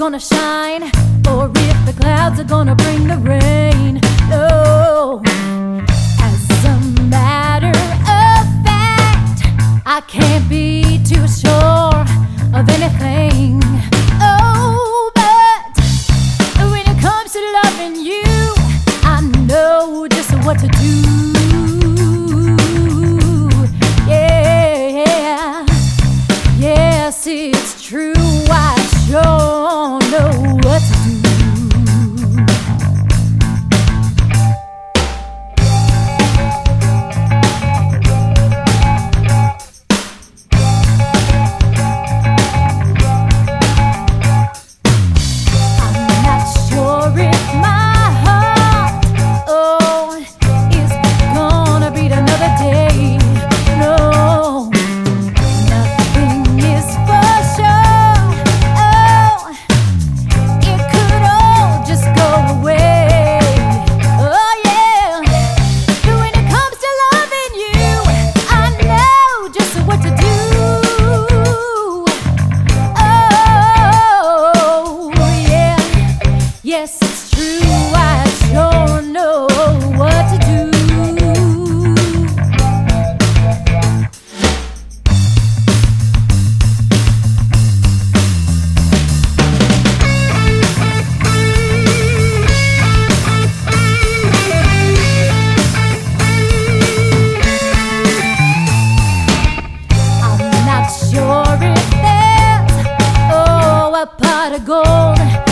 gonna shine, or if the clouds are gonna bring the rain. No, as a matter of fact, I can't be too sure of anything. Oh, but when it comes to loving you, I know just what to do. Yeah, yes, it's true. I sure know what to do. I'm not sure if my heart, oh, is gonna beat another day. No, nothing is for sure. Oh, it could all just go away. Oh yeah, but when it comes to loving you, I know just what to do. Oh yeah, yes it's true. I sure know what to do. I'm not sure if there's, oh, a pot of gold